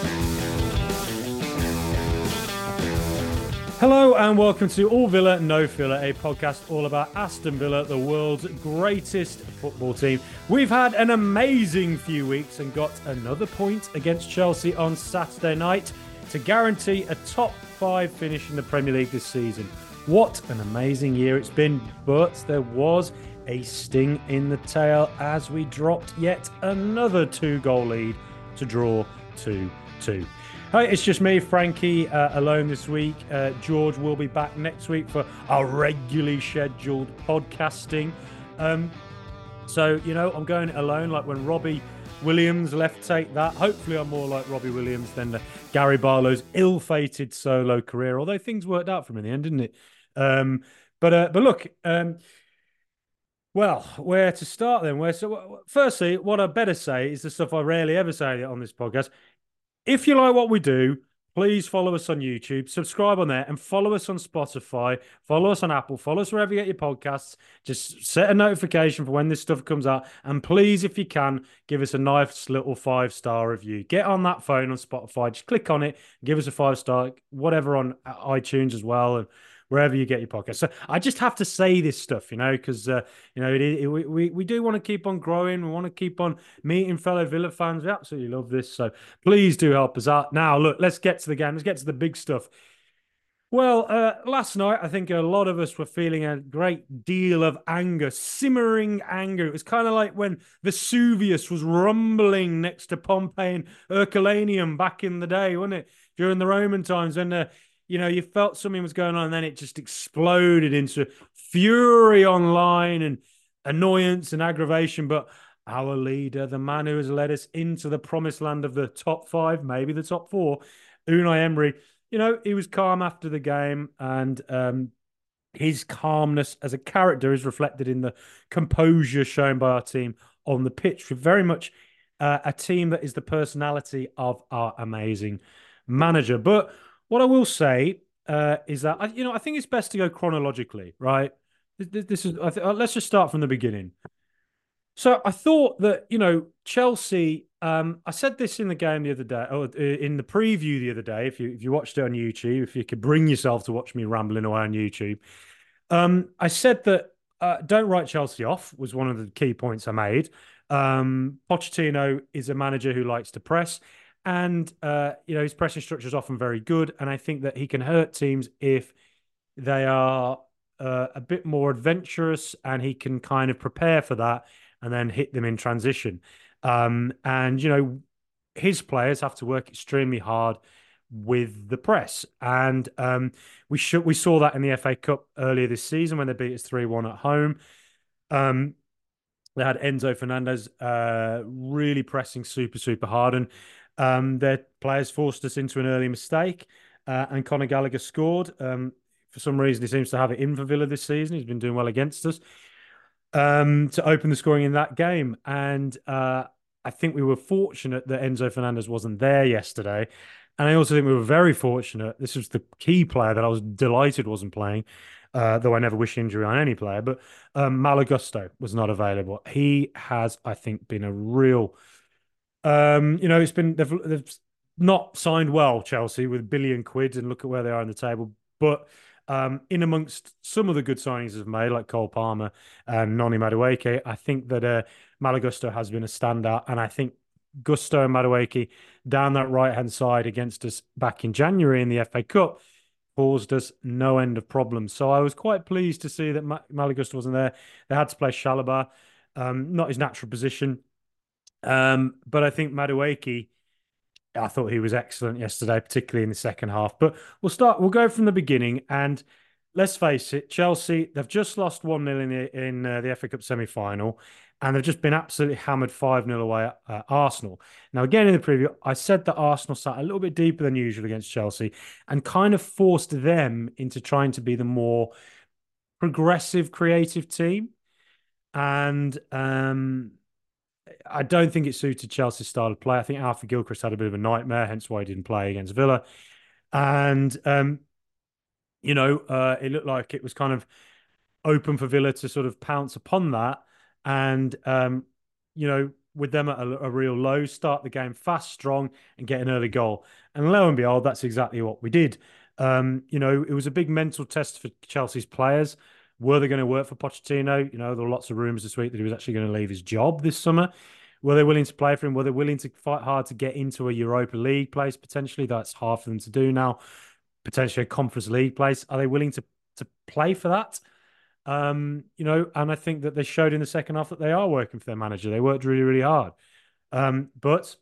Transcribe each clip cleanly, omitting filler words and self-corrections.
Hello and welcome to All Villa No Filler, a podcast all about Aston Villa, the world's greatest football team. We've had an amazing few weeks and got another point against Chelsea on Saturday night to guarantee a top 5 finish in the Premier League this season. What an amazing year it's been, but there was a sting in the tail as we dropped yet another 2-goal lead to draw 2-2. Hi, it's just me, Frankie, alone this week. George will be back next week for our regularly scheduled podcasting. So, I'm going alone, like when Robbie Williams left Take That. Hopefully I'm more like Robbie Williams than Gary Barlow's ill-fated solo career, although things worked out for him in the end, didn't it? But look, well, where to start then? Firstly, what I better say is the stuff I rarely ever say on this podcast. If you like what we do, please follow us on YouTube, subscribe on there, and follow us on Spotify, follow us on Apple, follow us wherever you get your podcasts. Just set a notification for when this stuff comes out. And please, if you can, give us a nice little 5-star review. Get on that phone on Spotify, just click on it, give us a 5-star, whatever on iTunes as well, and wherever you get your podcast. So I just have to say this stuff, because we do want to keep on growing. We want to keep on meeting fellow Villa fans. We absolutely love this. So please do help us out. Now, look, let's get to the game. Let's get to the big stuff. Well, last night, I think a lot of us were feeling a great deal of anger, simmering anger. It was kind of like when Vesuvius was rumbling next to Pompeii and Herculaneum back in the day, wasn't it? During the Roman times when you felt something was going on, and then it just exploded into fury online and annoyance and aggravation. But our leader, the man who has led us into the promised land of the top 5, maybe the top 4, Unai Emery, he was calm after the game, and his calmness as a character is reflected in the composure shown by our team on the pitch. We're very much a team that is the personality of our amazing manager. But what I will say is that I think it's best to go chronologically, right? Let's just start from the beginning. So I thought that Chelsea. I said this in the game the other day, or in the preview the other day. If you watched it on YouTube, if you could bring yourself to watch me rambling away on YouTube, I said that don't write Chelsea off was one of the key points I made. Pochettino is a manager who likes to press. And, his pressing structure is often very good. And I think that he can hurt teams if they are a bit more adventurous, and he can kind of prepare for that and then hit them in transition. His players have to work extremely hard with the press. And we saw that in the FA Cup earlier this season when they beat us 3-1 at home. They had Enzo Fernandez really pressing super, super hard. And their players forced us into an early mistake, and Conor Gallagher scored. For some reason, he seems to have it in for Villa this season. He's been doing well against us to open the scoring in that game. And I think we were fortunate that Enzo Fernandez wasn't there yesterday. And I also think we were very fortunate. This was the key player that I was delighted wasn't playing, though I never wish injury on any player. But Malo Gusto was not available. He has, I think, been a real... it's been they've not signed well, Chelsea, with £1 billion, and look at where they are in the table. But in amongst some of the good signings they've made, like Cole Palmer and Noni Madueke, I think that Malo Gusto has been a standout, and I think Gusto and Madueke down that right-hand side against us back in January in the FA Cup caused us no end of problems. So I was quite pleased to see that Malo Gusto wasn't there. They had to play Chalobah, not his natural position. But I think Madueke, I thought he was excellent yesterday, particularly in the second half. But we'll go from the beginning. And let's face it, Chelsea, they've just lost 1-0 in the FA Cup semi-final. And they've just been absolutely hammered 5-0 away at Arsenal. Now, again, in the preview, I said that Arsenal sat a little bit deeper than usual against Chelsea and kind of forced them into trying to be the more progressive, creative team. And I don't think it suited Chelsea's style of play. I think Arthur Gilchrist had a bit of a nightmare, hence why he didn't play against Villa. And, it looked like it was kind of open for Villa to sort of pounce upon that. And, with them at a real low, start the game fast, strong, and get an early goal. And lo and behold, that's exactly what we did. It was a big mental test for Chelsea's players. Were they going to work for Pochettino? There were lots of rumours this week that he was actually going to leave his job this summer. Were they willing to play for him? Were they willing to fight hard to get into a Europa League place potentially? That's hard for them to do now. Potentially a Conference League place. Are they willing to play for that? And I think that they showed in the second half that they are working for their manager. They worked really, really hard. But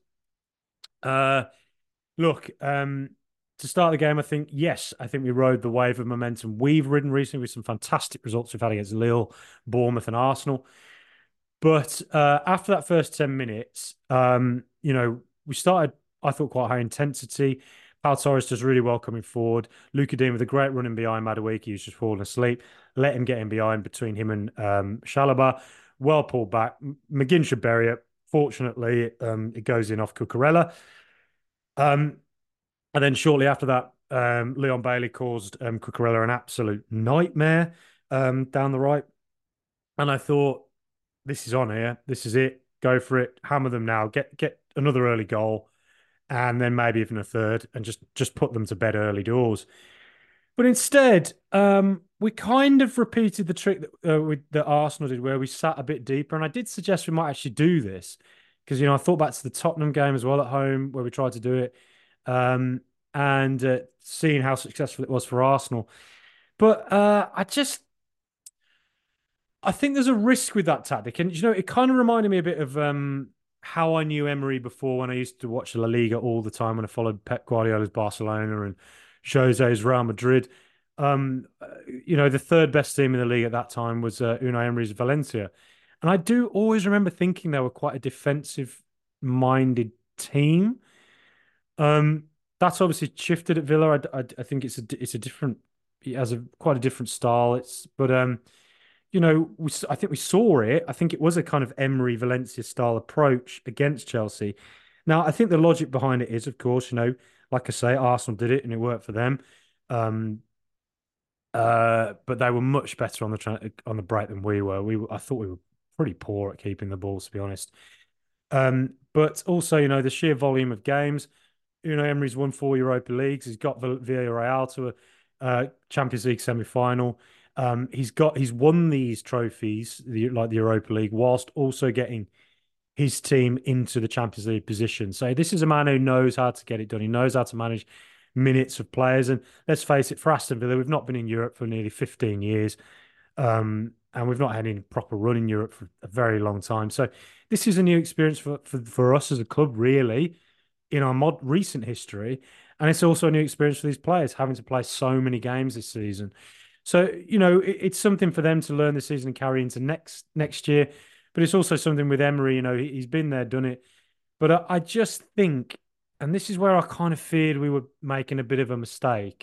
look, to start the game, I think we rode the wave of momentum we've ridden recently with some fantastic results we've had against Lille, Bournemouth, and Arsenal. But after that first 10 minutes, we started, I thought, quite high intensity. Pau Torres does really well coming forward. Lucas Digne with a great run in behind Madueke, who's just fallen asleep. Let him get in behind between him and Chalobah. Well pulled back. McGinn should bury it. Fortunately, it goes in off Cucurella. And then shortly after that, Leon Bailey caused Cucurella an absolute nightmare down the right. And I thought, this is on here. This is it. Go for it. Hammer them now. Get another early goal, and then maybe even a third, and just put them to bed early doors. But instead, we kind of repeated the trick that Arsenal did, where we sat a bit deeper. And I did suggest we might actually do this because I thought back to the Tottenham game as well at home where we tried to do it, and seeing how successful it was for Arsenal. But I think there's a risk with that tactic. And, it kind of reminded me a bit of how I knew Emery before when I used to watch La Liga all the time when I followed Pep Guardiola's Barcelona and Jose's Real Madrid. The third best team in the league at that time was Unai Emery's Valencia. And I do always remember thinking they were quite a defensive minded team. That's obviously shifted at Villa. I think it's a different, it has quite a different style. I think we saw it. I think it was a kind of Emery Valencia style approach against Chelsea. Now, I think the logic behind it is, of course, like I say, Arsenal did it and it worked for them. But they were much better on the break than we were. I thought we were pretty poor at keeping the balls, to be honest. But also, the sheer volume of games. Unai Emery's won 4 Europa Leagues. He's got Villarreal to a Champions League semi-final. He's won these trophies, like the Europa League, whilst also getting his team into the Champions League position. So this is a man who knows how to get it done. He knows how to manage minutes of players. And let's face it, for Aston Villa, we've not been in Europe for nearly 15 years. And we've not had any proper run in Europe for a very long time. So this is a new experience for us as a club, really, in our recent history. And it's also a new experience for these players, having to play so many games this season. So, it's something for them to learn this season and carry into next year. But it's also something with Emery, he's been there, done it. But I just think, and this is where I kind of feared we were making a bit of a mistake.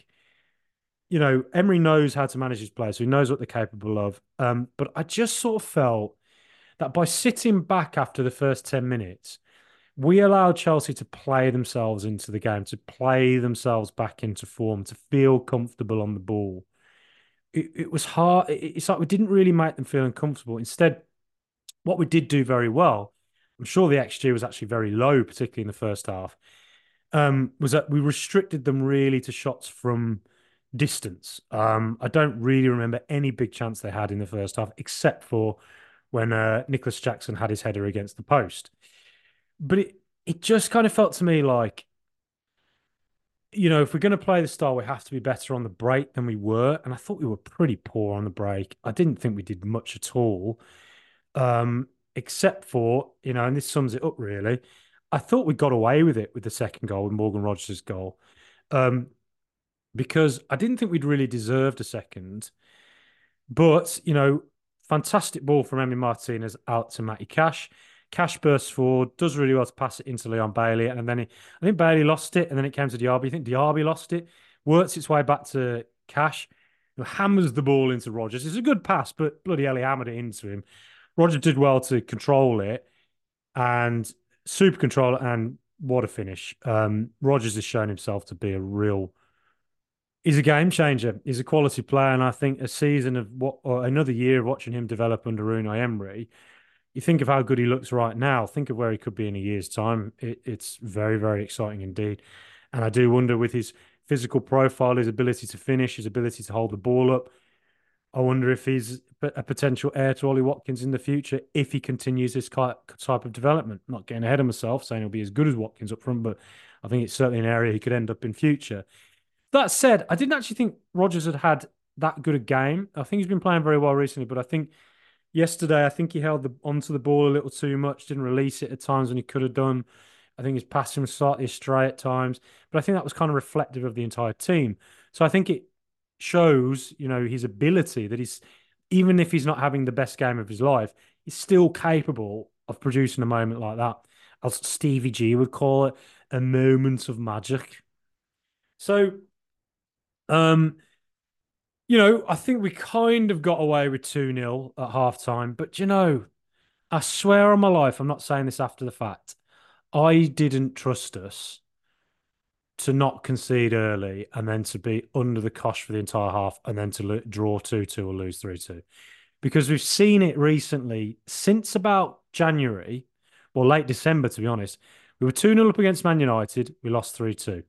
Emery knows how to manage his players, so he knows what they're capable of. But I just sort of felt that by sitting back after the first 10 minutes, we allowed Chelsea to play themselves into the game, to play themselves back into form, to feel comfortable on the ball. It was hard. It's like we didn't really make them feel uncomfortable. Instead, what we did do very well, I'm sure the XG was actually very low, particularly in the first half, was that we restricted them really to shots from distance. I don't really remember any big chance they had in the first half, except for when Nicholas Jackson had his header against the post. But it just kind of felt to me like, if we're going to play the style, we have to be better on the break than we were. And I thought we were pretty poor on the break. I didn't think we did much at all, except for, and this sums it up really. I thought we got away with it with the second goal, with Morgan Rogers' goal, because I didn't think we'd really deserved a second. But, fantastic ball from Emi Martinez out to Matty Cash. Cash bursts forward, does really well to pass it into Leon Bailey, and then I think Bailey lost it, and then it came to Diaby. I think Diaby lost it, works its way back to Cash, hammers the ball into Rogers. It's a good pass, but bloody hell, he hammered it into him. Rogers did well to control it, and super control, and what a finish. Rogers has shown himself to be he's a game changer. He's a quality player, and I think a season of another year of watching him develop under Unai Emery, you think of how good he looks right now, think of where he could be in a year's time. It's very, very exciting indeed. And I do wonder with his physical profile, his ability to finish, his ability to hold the ball up, I wonder if he's a potential heir to Ollie Watkins in the future if he continues this type of development. Not getting ahead of myself, saying he'll be as good as Watkins up front, but I think it's certainly an area he could end up in future. That said, I didn't actually think Rodgers had that good a game. I think he's been playing very well recently, but I think yesterday, I think he held onto the ball a little too much, didn't release it at times when he could have done. I think his passing was slightly astray at times, but I think that was kind of reflective of the entire team. So I think it shows, his ability that he's, even if he's not having the best game of his life, he's still capable of producing a moment like that, as Stevie G would call it, a moment of magic. So, um, I think we kind of got away with 2-0 at halftime, but I swear on my life, I'm not saying this after the fact. I didn't trust us to not concede early and then to be under the cosh for the entire half and then to draw 2-2 or lose 3-2. Because we've seen it recently since about January, or late December, to be honest. We were 2-0 up against Man United. We lost 3-2.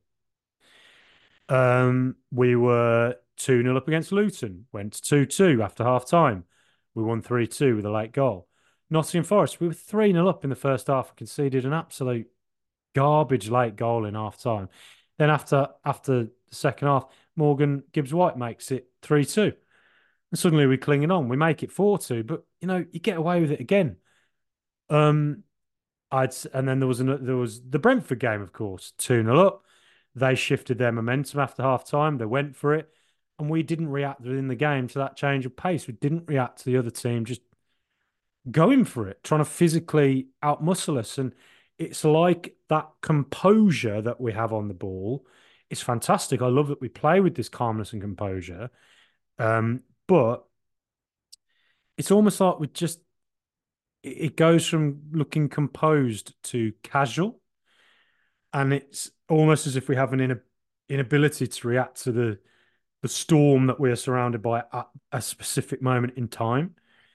We were 2-0 up against Luton, went 2-2 after half time. We won 3-2 with a late goal. Nottingham Forest, we were 3-0 up in the first half and conceded an absolute garbage late goal in half time. Then after the second half, Morgan Gibbs White makes it 3-2. And suddenly we're clinging on. We make it 4-2, but you get away with it again. And then there was the Brentford game, of course, 2-0 up. They shifted their momentum after half time. They went for it. And we didn't react within the game to that change of pace. We didn't react to the other team just going for it, trying to physically outmuscle us. And it's like that composure that we have on the ball is fantastic. I love that we play with this calmness and composure. But it's almost like it goes from looking composed to casual. And it's almost as if we have an inability to react to the storm that we are surrounded by at a specific moment in time.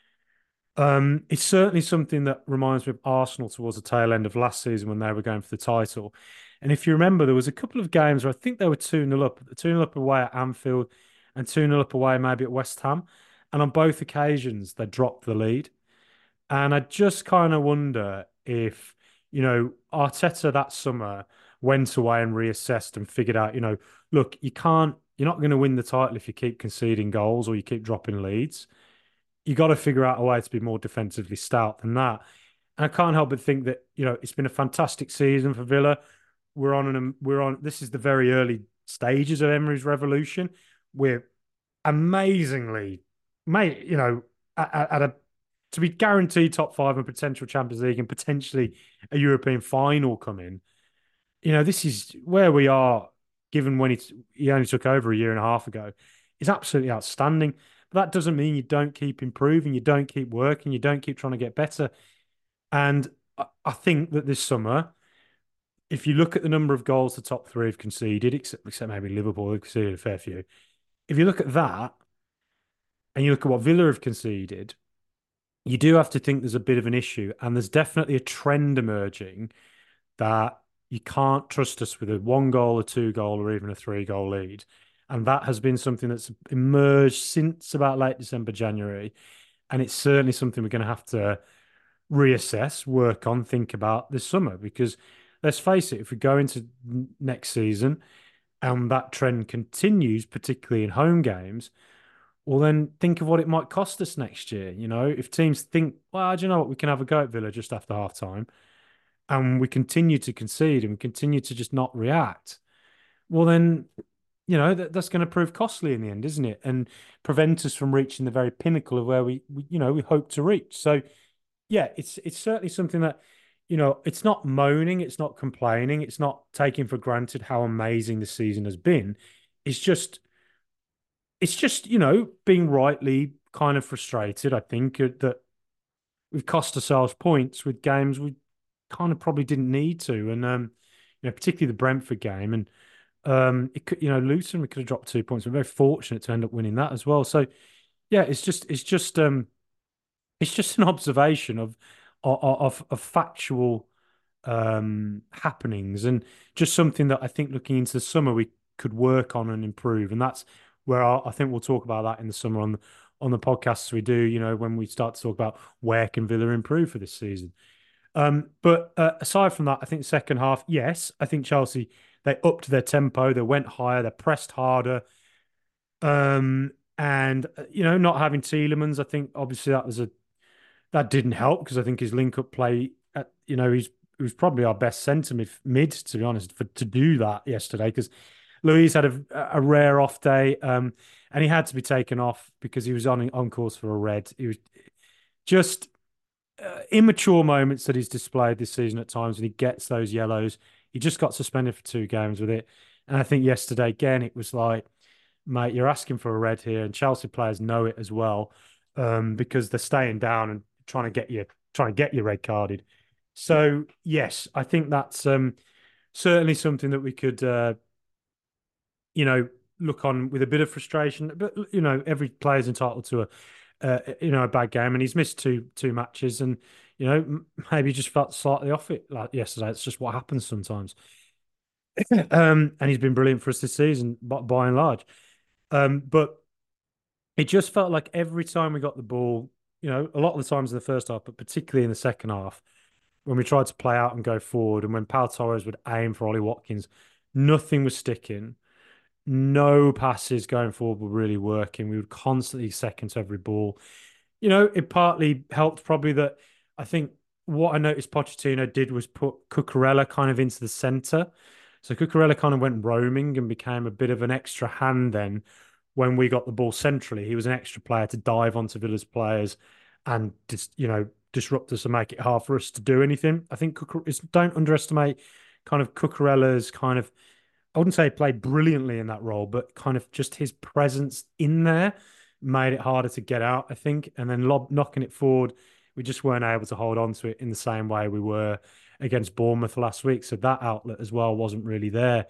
It's certainly something that reminds me of Arsenal towards the tail end of last season when they were going for the title. And if you remember, there was a couple of games where I think they were 2-0 up, 2-0 up away at Anfield and 2-0 up away maybe at West Ham. And on both occasions, they dropped the lead. And I just kind of wonder if, Arteta that summer went away and reassessed and figured out, look, you're not going to win the title if you keep conceding goals or you keep dropping leads. You got to figure out a way to be more defensively stout than that. And I can't help but think that, it's been a fantastic season for Villa. This is the very early stages of Emery's revolution. We're amazingly, mate, at a to be guaranteed top five and potential Champions League and potentially a European final coming. This is where we are. Given when he only took over a year and a half ago, is absolutely outstanding. But that doesn't mean you don't keep improving, you don't keep working, you don't keep trying to get better. And I think that this summer, if you look at the number of goals the top three have conceded, except maybe Liverpool have conceded a fair few. If you look at that and you look at what Villa have conceded, you do have to think there's a bit of an issue. And there's definitely a trend emerging that you can't trust us with a 1 goal, a 2 goal, or even a 3 goal lead. And that has been something that's emerged since about late December, January. And it's certainly something we're going to have to reassess, work on, think about this summer. Because let's face it, if we go into next season and that trend continues, particularly in home games, well, then think of what it might cost us next year. If teams think, well, do you know what, we can have a go at Villa just after half time, and we continue to concede and we continue to just not react, well, then, that's going to prove costly in the end, isn't it? And prevent us from reaching the very pinnacle of where we hope to reach. So, yeah, it's certainly something that, it's not moaning, it's not complaining, it's not taking for granted how amazing the season has been. It's just, being rightly kind of frustrated, I think, that we've cost ourselves points with games we kind of probably didn't need to. And, particularly the Brentford game. And it could, Luton, we could have dropped 2 points. We're very fortunate to end up winning that as well. So, yeah, it's just an observation of of factual happenings, and just something that I think looking into the summer we could work on and improve. And that's where I think we'll talk about that in the summer on the podcasts we do, when we start to talk about where can Villa improve for this season. But aside from that, I think second half, yes, I think Chelsea, they upped their tempo, they went higher, they pressed harder. And not having Tielemans, I think obviously that didn't help because I think his link up play, he was probably our best centre mid, to be honest, to do that yesterday because Luis had a rare off day, and he had to be taken off because he was on course for a red. He was just immature moments that he's displayed this season at times when he gets those yellows. He just got suspended for 2 games with it. And I think yesterday, again, it was like, mate, you're asking for a red here, and Chelsea players know it as well, because they're staying down and trying to get you red carded. So yes, I think that's certainly something that we could, you know, look on with a bit of frustration. But every player's entitled to a bad game, and he's missed two matches, and maybe just felt slightly off it like yesterday. It's just what happens sometimes. And he's been brilliant for us this season, by and large. But it just felt like every time we got the ball, a lot of the times in the first half, but particularly in the second half, when we tried to play out and go forward, and when Pau Torres would aim for Ollie Watkins, nothing was sticking. No passes going forward were really working. We would constantly second to every ball. It partly helped probably that I think what I noticed Pochettino did was put Cucurella kind of into the centre. So Cucurella kind of went roaming and became a bit of an extra hand then when we got the ball centrally. He was an extra player to dive onto Villa's players and just, disrupt us and make it hard for us to do anything. I think don't underestimate kind of Cucurella's kind of, I wouldn't say he played brilliantly in that role, but kind of just his presence in there made it harder to get out, I think. And then knocking it forward, we just weren't able to hold on to it in the same way we were against Bournemouth last week. So that outlet as well wasn't really there.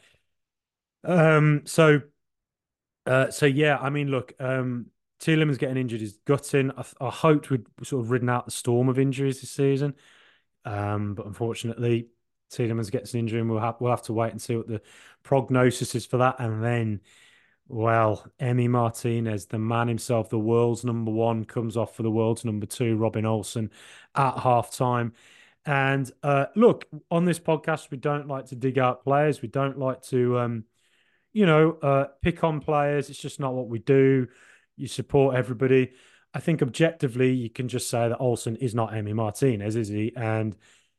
So yeah, I mean, look, Tielemans getting injured is gutting. I hoped we'd sort of ridden out the storm of injuries this season, but unfortunately, Tielemans gets an injury, and we'll have to wait and see what the prognosis is for that. And then, well, Emi Martinez, the man himself, the world's number one, comes off for the world's number two, Robin Olsen, at half time. And look, on this podcast, we don't like to dig out players. We don't like to pick on players. It's just not what we do. You support everybody. I think objectively, you can just say that Olsen is not Emi Martinez, is he? And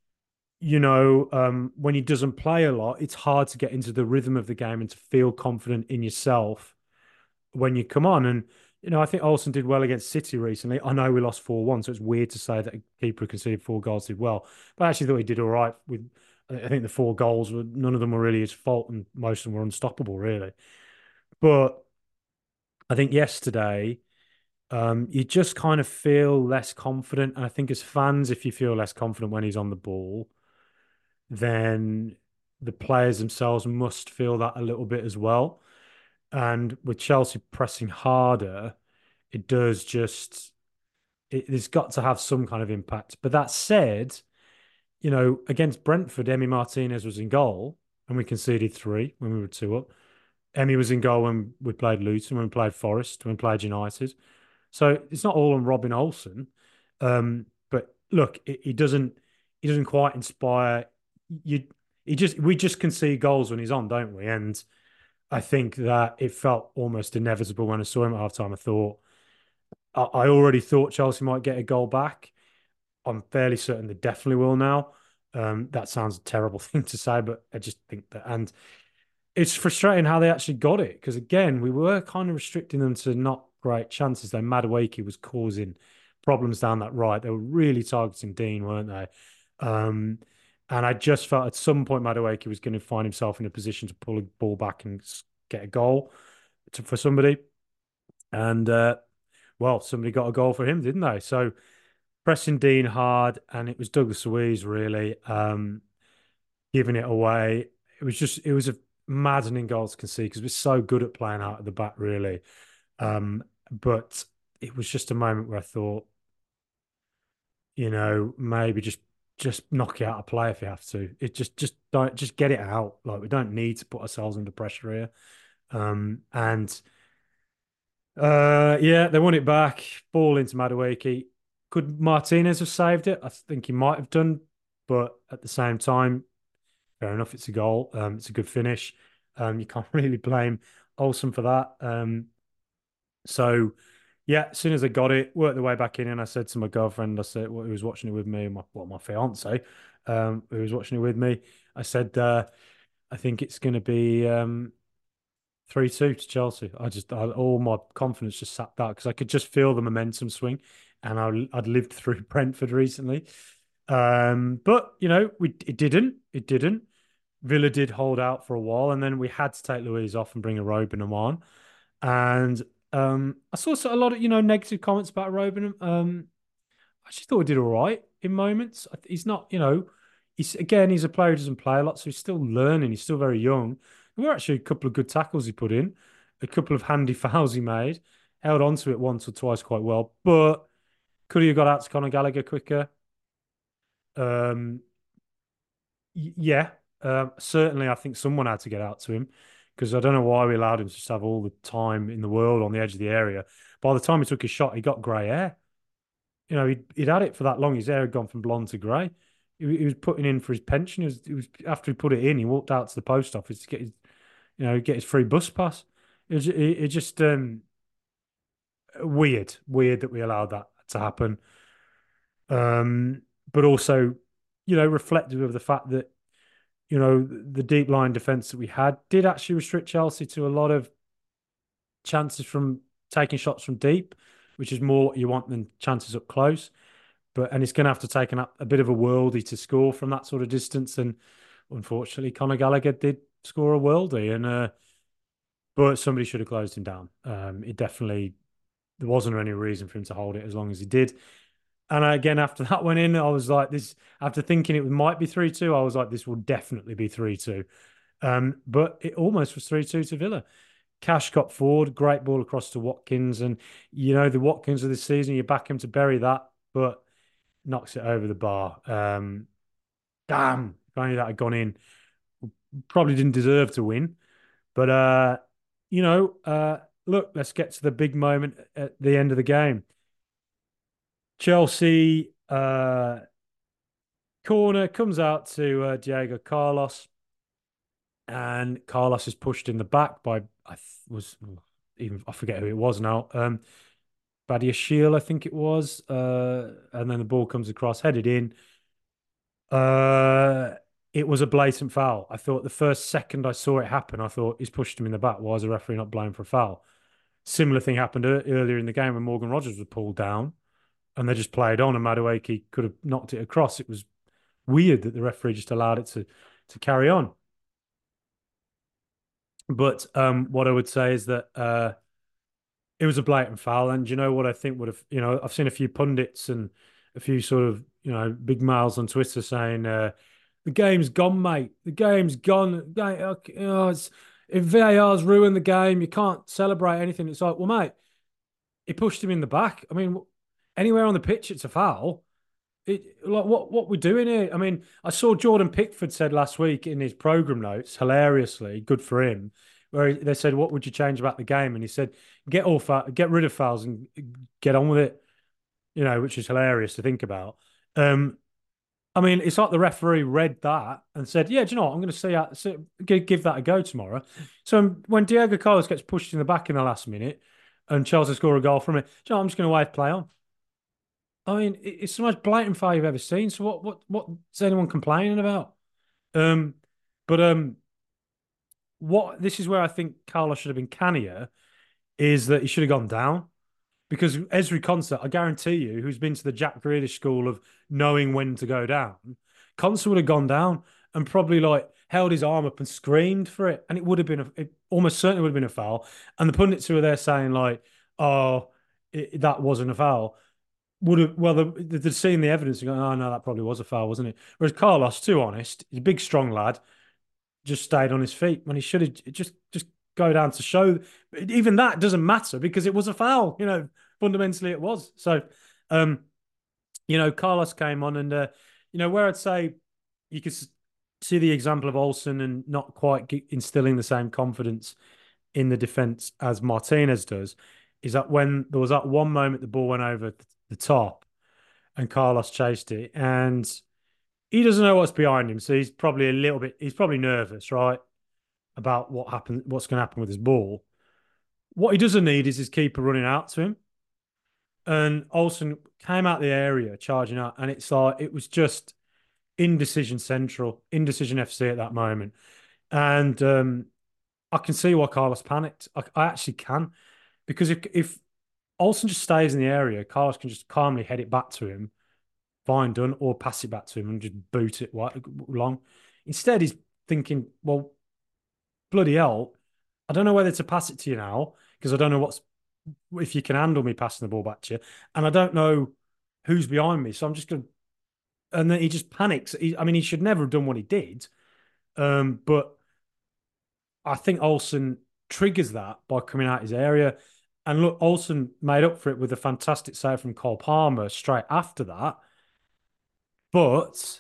when he doesn't play a lot, it's hard to get into the rhythm of the game and to feel confident in yourself when you come on. And I think Olsen did well against City recently. I know we lost 4-1, so it's weird to say that a keeper who conceded 4 goals did well. But I actually thought he did all right with. I think the 4 goals were none of them were really his fault, and most of them were unstoppable, really. But I think yesterday, you just kind of feel less confident. And I think as fans, if you feel less confident when he's on the ball, then the players themselves must feel that a little bit as well. And with Chelsea pressing harder, it does just it's got to have some kind of impact. But that said, against Brentford, Emi Martinez was in goal and we conceded 3 when we were 2 up. Emi was in goal when we played Luton, when we played Forest, when we played United. So it's not all on Robin Olsen. But look, he doesn't quite inspire you. We just concede goals when he's on, don't we? And I think that it felt almost inevitable when I saw him at halftime. I already thought Chelsea might get a goal back. I'm fairly certain they definitely will now. That sounds a terrible thing to say, but I just think that, and it's frustrating how they actually got it because again, we were kind of restricting them to not great chances. Though Madueke was causing problems down that right. They were really targeting Dean, weren't they? Um, and I just felt at some point Madueke was going to find himself in a position to pull a ball back and get a goal for somebody. And well, somebody got a goal for him, didn't they? So pressing Dean hard, and it was Douglas Luiz really giving it away. It was a maddening goal to concede because we're so good at playing out at the back, really. But it was just a moment where I thought, maybe just knock it out of play if you have to. It just don't just get it out. Like we don't need to put ourselves under pressure here. And yeah, they won it back. Ball into Madueke. Could Martinez have saved it? I think he might have done, but at the same time, fair enough. It's a goal. It's a good finish. You can't really blame Olsen for that. So yeah, as soon as I got it, worked the way back in, and I said to my girlfriend, I said, who was watching it with me, my fiance, who was watching it with me, I said, I think it's going to be 3-2 to Chelsea. All my confidence just sat back because I could just feel the momentum swing, and I'd lived through Brentford recently. But it didn't. Villa did hold out for a while, and then we had to take Louise off and bring Robin on. And I saw a lot of negative comments about Robin. I just thought he did all right in moments. He's not, he's a player who doesn't play a lot, so he's still learning. He's still very young. There were actually a couple of good tackles he put in, a couple of handy fouls he made, held on to it once or twice quite well, but could he have got out to Conor Gallagher quicker? Um, yeah, certainly. I think someone had to get out to him because I don't know why we allowed him to just have all the time in the world on the edge of the area. By the time he took his shot, he got grey hair. He'd had it for that long. His hair had gone from blonde to grey. He was putting in for his pension. He was after he put it in, he walked out to the post office to get his free bus pass. It just weird that we allowed that to happen. Um, but also, reflective of the fact that the deep line defense that we had did actually restrict Chelsea to a lot of chances from taking shots from deep, which is more what you want than chances up close. And it's going to have to take a bit of a worldie to score from that sort of distance. And unfortunately, Conor Gallagher did score a worldie, but somebody should have closed him down. There wasn't any reason for him to hold it as long as he did. And again, after that went in, I was like, this. After thinking it might be 3-2, I was like, this will definitely be 3-2. But it almost was 3-2 to Villa. Cash got forward, great ball across to Watkins, and the Watkins of this season, you back him to bury that, but knocks it over the bar. Damn, if only that had gone in. Probably didn't deserve to win, but look, let's get to the big moment at the end of the game. Chelsea corner comes out to Diego Carlos, and Carlos is pushed in the back by I forget who it was now. Badiashile, I think it was. And then the ball comes across, headed in. It was a blatant foul. I thought the first second I saw it happen, I thought he's pushed him in the back. Why is the referee not blowing for a foul? Similar thing happened earlier in the game when Morgan Rogers was pulled down and they just played on and Madueke could have knocked it across. It was weird that the referee just allowed it to carry on. But what I would say is that it was a blatant foul. And you know what I think would have, I've seen a few pundits and a few sort of, big mouths on Twitter saying, the game's gone, mate. The game's gone. If VAR's ruined the game, you can't celebrate anything. It's like, well, mate, he pushed him in the back. I mean, anywhere on the pitch, it's a foul. Like what we're doing here. I mean, I saw Jordan Pickford said last week in his program notes, hilariously, good for him, where they said, "What would you change about the game?" And he said, get rid of fouls and get on with it." Which is hilarious to think about. I mean, it's like the referee read that and said, "Yeah, do you know what? I'm going to give that a go tomorrow." So when Diego Carlos gets pushed in the back in the last minute and Chelsea score a goal from it, do you know what? I'm just going to wave play on. I mean, it's the most blatant foul you've ever seen. So what's anyone complaining about? Um, but what this is where I think Carlos should have been cannier is that he should have gone down because Ezri Konsa, I guarantee you, who's been to the Jack Grealish school of knowing when to go down, Konsa would have gone down and probably like held his arm up and screamed for it, and it would have been it almost certainly would have been a foul. And the pundits who were there saying like, "Oh, that wasn't a foul." Would have they'd seen the evidence and go, "Oh no, that probably was a foul, wasn't it?" Whereas Carlos, too honest, he's a big, strong lad, just stayed on his feet when he should have just go down to show. Even that doesn't matter because it was a foul. Fundamentally it was. So, Carlos came on and, where I'd say you could see the example of Olsen and not quite instilling the same confidence in the defense as Martinez does, is that when there was that one moment the ball went over the top and Carlos chased it, and he doesn't know what's behind him, so he's probably nervous, right, about what's going to happen with his ball. What he doesn't need is his keeper running out to him. And Olsen came out the area charging out, and it was just indecision central, indecision FC at that moment. And I can see why Carlos panicked. I actually can, because if Olsen just stays in the area, Carlos can just calmly head it back to him, fine done, or pass it back to him and just boot it long. Instead, he's thinking, well, bloody hell, I don't know whether to pass it to you now because I don't know if you can handle me passing the ball back to you, and I don't know who's behind me, so I'm just going to. And then he just panics. I mean, he should never have done what he did, but I think Olsen triggers that by coming out his area. And look, Olsen made up for it with a fantastic save from Cole Palmer straight after that. But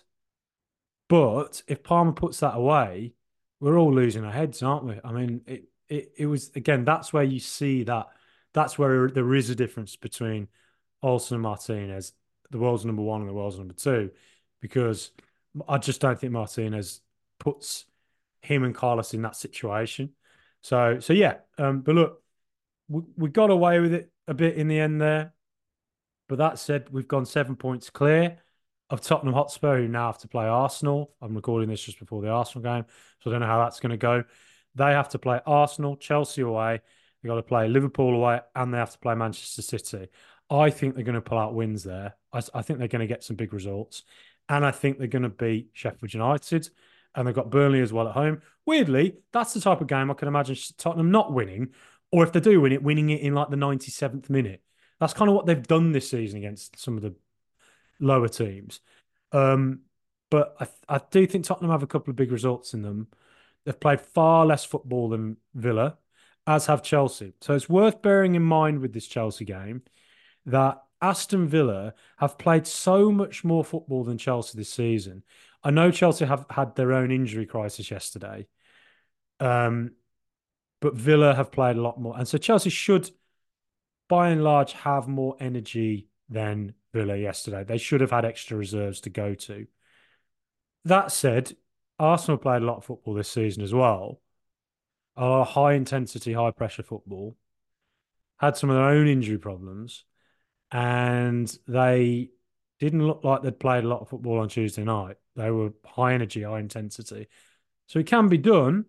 if Palmer puts that away, we're all losing our heads, aren't we? I mean, it was again. That's where you see that. That's where there is a difference between Olsen and Martinez, the world's number one and the world's number two, because I just don't think Martinez puts him and Carlos in that situation. So yeah. But look, we got away with it a bit in the end there. But that said, we've gone 7 points clear of Tottenham Hotspur, who now have to play Arsenal. I'm recording this just before the Arsenal game, so I don't know how that's going to go. They have to play Arsenal, Chelsea away. They've got to play Liverpool away, and they have to play Manchester City. I think they're going to pull out wins there. I think they're going to get some big results. And I think they're going to beat Sheffield United. And they've got Burnley as well at home. Weirdly, that's the type of game I can imagine Tottenham not winning, or if they do win it, winning it in like the 97th minute. That's kind of what they've done this season against some of the lower teams. Um, but I do think Tottenham have a couple of big results in them. They've played far less football than Villa, as have Chelsea. So it's worth bearing in mind with this Chelsea game that Aston Villa have played so much more football than Chelsea this season. I know Chelsea have had their own injury crisis yesterday, um, but Villa have played a lot more. And so Chelsea should, by and large, have more energy than Villa yesterday. They should have had extra reserves to go to. That said, Arsenal played a lot of football this season as well. A lot of high intensity, high pressure football. Had some of their own injury problems, and they didn't look like they'd played a lot of football on Tuesday night. They were high energy, high intensity. So it can be done,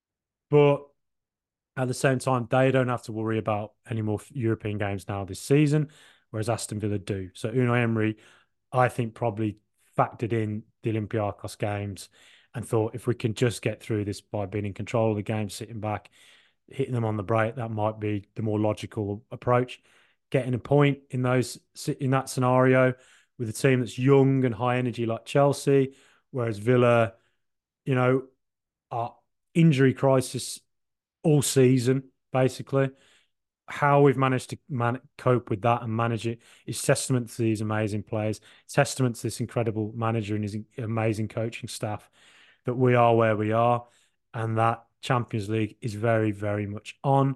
but at the same time, they don't have to worry about any more European games now this season, whereas Aston Villa do. So Unai Emery, I think, probably factored in the Olympiacos games and thought if we can just get through this by being in control of the game, sitting back, hitting them on the break, that might be the more logical approach. Getting a point in that scenario with a team that's young and high energy like Chelsea, whereas Villa, you know, are injury crisis all season basically. How we've managed to cope with that and manage it is testament to these amazing players, testament to this incredible manager and his amazing coaching staff that we are where we are, and that Champions League is very, very much on.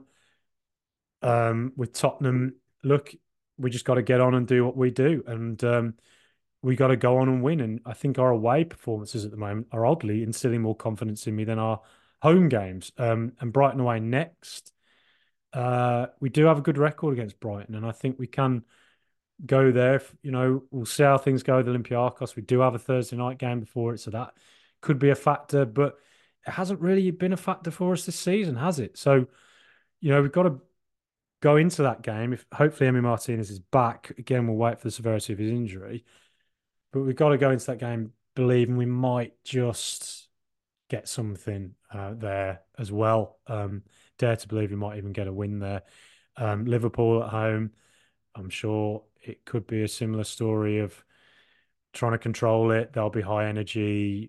With Tottenham, look, we just got to get on and do what we do, and we got to go on and win. And I think our away performances at the moment are oddly instilling more confidence in me than our home games. And Brighton away next. We do have a good record against Brighton, and I think we can go there. We'll see how things go with Olympiacos. We do have a Thursday night game before it, so that could be a factor, but it hasn't really been a factor for us this season, has it? So, we've got to go into that game. If hopefully Emi Martinez is back again, we'll wait for the severity of his injury, but we've got to go into that game believing we might just get something there as well. Dare to believe we might even get a win there. Liverpool at home, I'm sure it could be a similar story of trying to control it. They'll be high energy,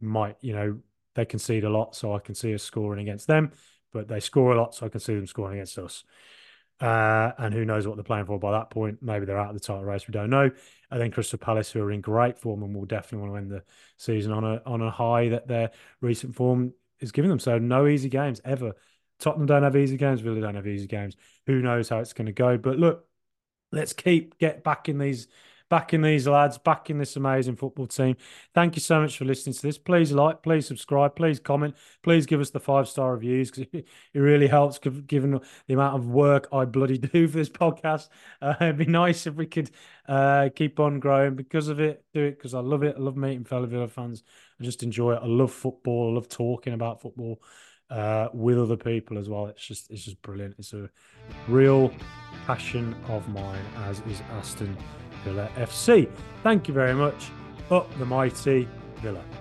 they concede a lot, so I can see us scoring against them, but they score a lot, so I can see them scoring against us. And who knows what they're playing for by that point. Maybe they're out of the title race. We don't know. And then Crystal Palace, who are in great form and will definitely want to end the season on a high that their recent form is giving them. So no easy games ever. Tottenham don't have easy games. Villa don't have easy games. Who knows how it's going to go? But look, let's get back in these lads, back in this amazing football team. Thank you so much for listening to this. Please like, please subscribe, please comment, please give us the 5-star reviews because it really helps given the amount of work I bloody do for this podcast. It'd be nice if we could keep on growing because of it. Do it because I love it. I love meeting fellow Villa fans. I just enjoy it. I love football. I love talking about football with other people as well. It's just brilliant. It's a real passion of mine, as is Aston Villa FC. Thank you very much. Up the mighty Villa.